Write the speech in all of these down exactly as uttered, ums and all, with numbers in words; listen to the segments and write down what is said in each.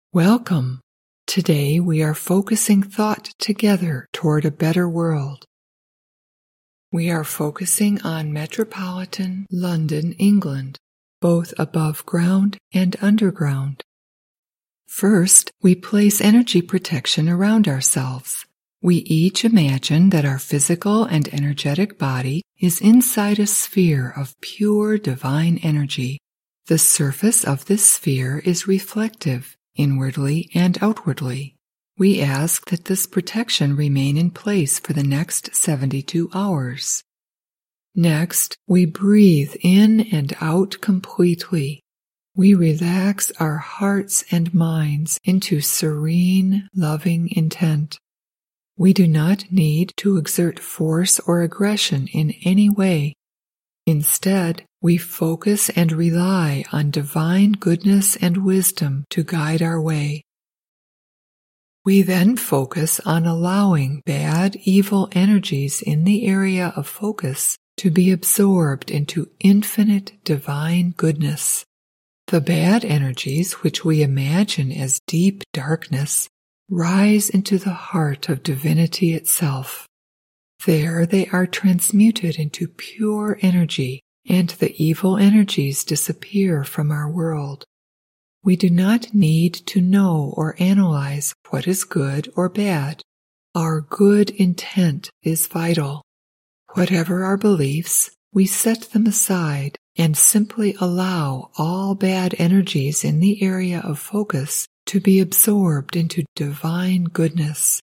Welcome. Today we are focusing thought together toward a better world. We are focusing on metropolitan London, England, both above ground and underground. First, we place energy protection around ourselves. We each imagine that our physical and energetic body is inside a sphere of pure divine energy. The surface of this sphere is reflective, inwardly and outwardly. We ask that this protection remain in place for the next seventy-two hours. Next, we breathe in and out completely. We relax our hearts and minds into serene, loving intent. We do not need to exert force or aggression in any way. Instead, we focus and rely on divine goodness and wisdom to guide our way. We then focus on allowing bad, evil energies in the area of focus to be absorbed into infinite divine goodness. The bad energies, which we imagine as deep darkness, rise into the heart of divinity itself. There they are transmuted into pure energy, and the evil energies disappear from our world. We do not need to know or analyze what is good or bad. Our good intent is vital. Whatever our beliefs, we set them aside and simply allow all bad energies in the area of focus to be absorbed into divine goodness.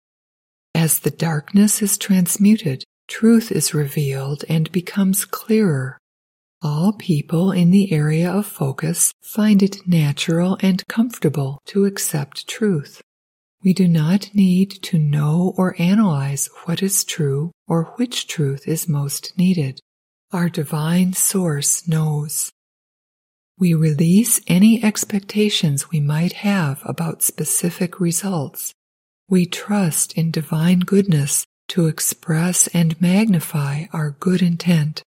As the darkness is transmuted, truth is revealed and becomes clearer. All people in the area of focus find it natural and comfortable to accept truth. We do not need to know or analyze what is true or which truth is most needed. Our divine source knows. We release any expectations we might have about specific results. We trust in divine goodness to express and magnify our good intent.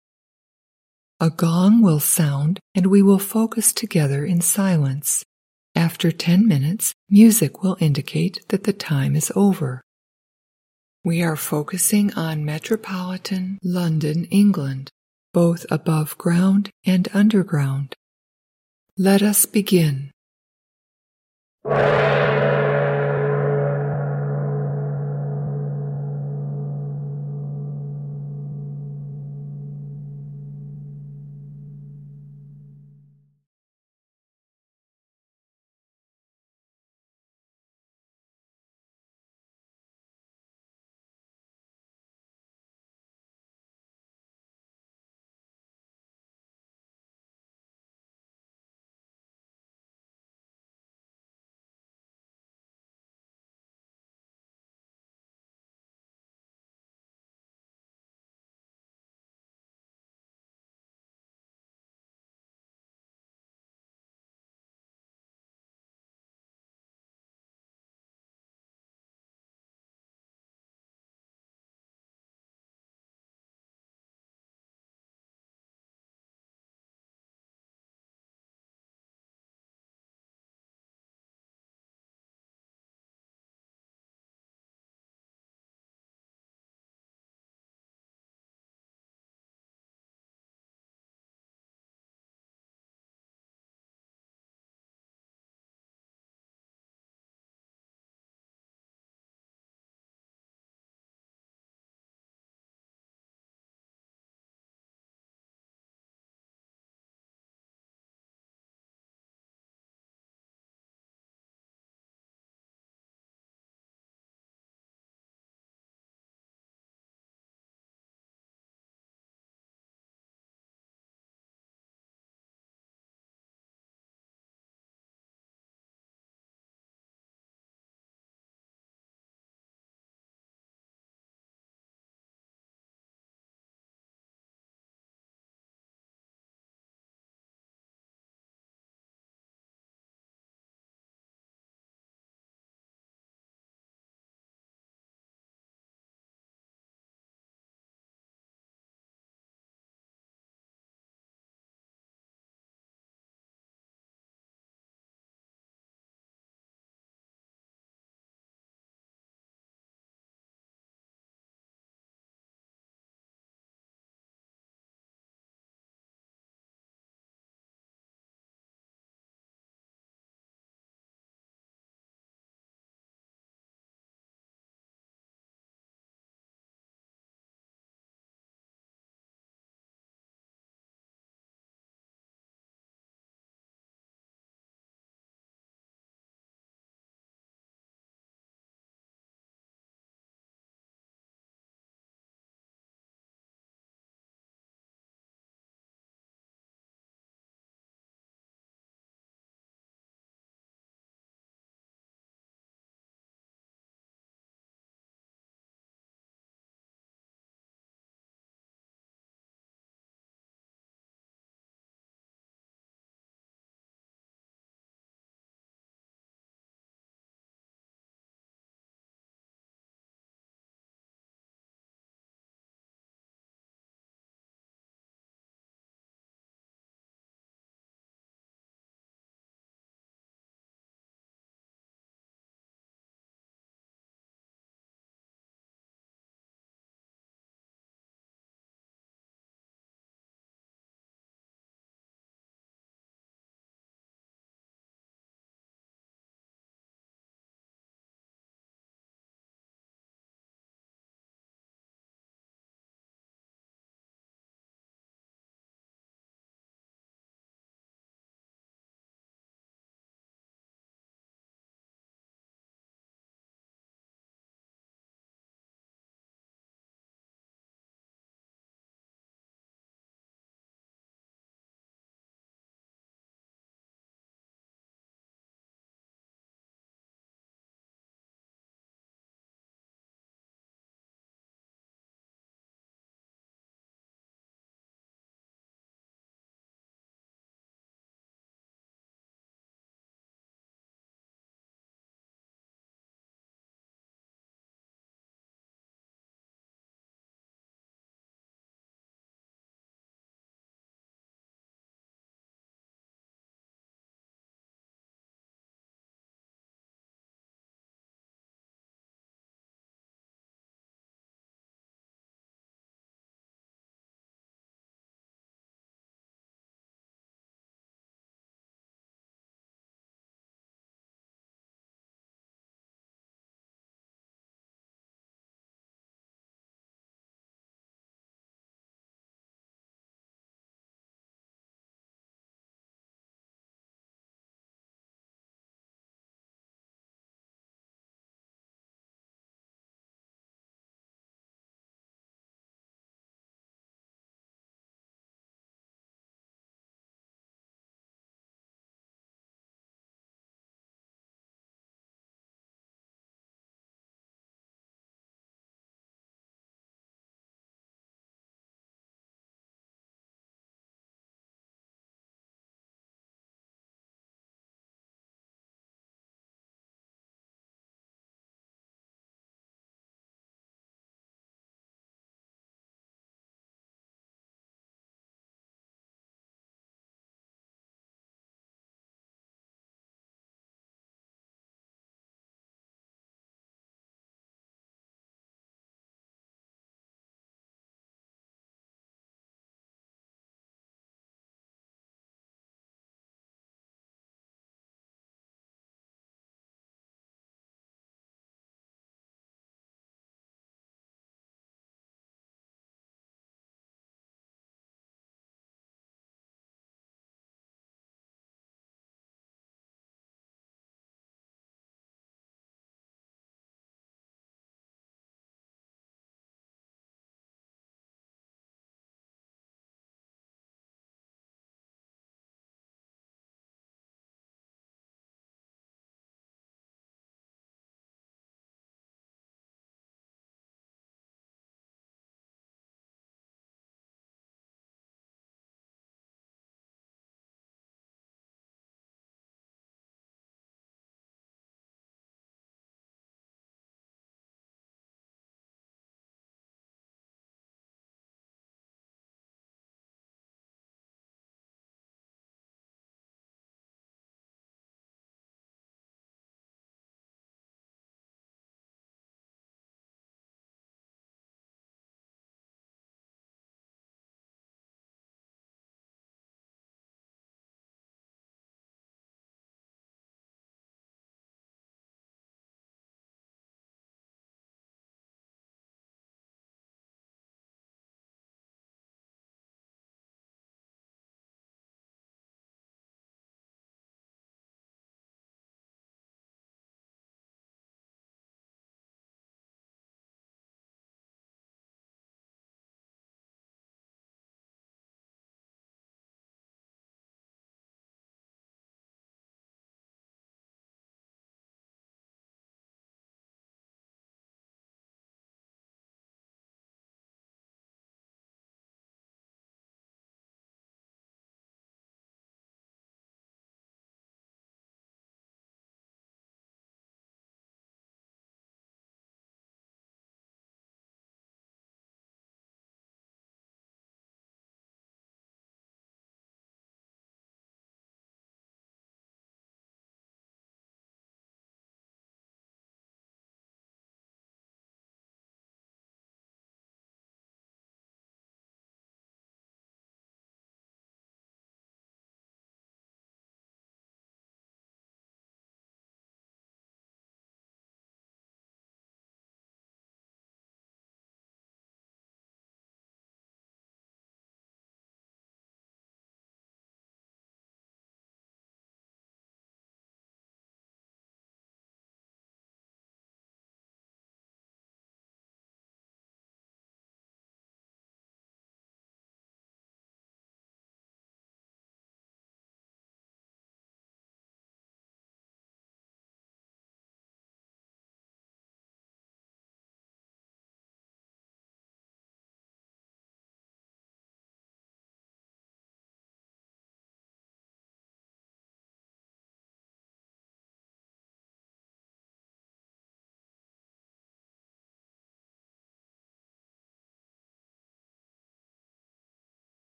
A gong will sound and we will focus together in silence. After ten minutes, music will indicate that the time is over. We are focusing on metropolitan London, England, both above ground and underground. Let us begin.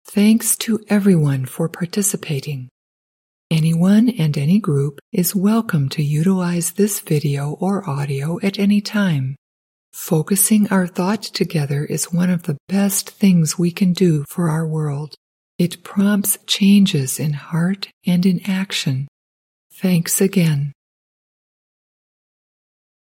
Thanks to everyone for participating. Anyone and any group is welcome to utilize this video or audio at any time. Focusing our thought together is one of the best things we can do for our world. It prompts changes in heart and in action. Thanks again.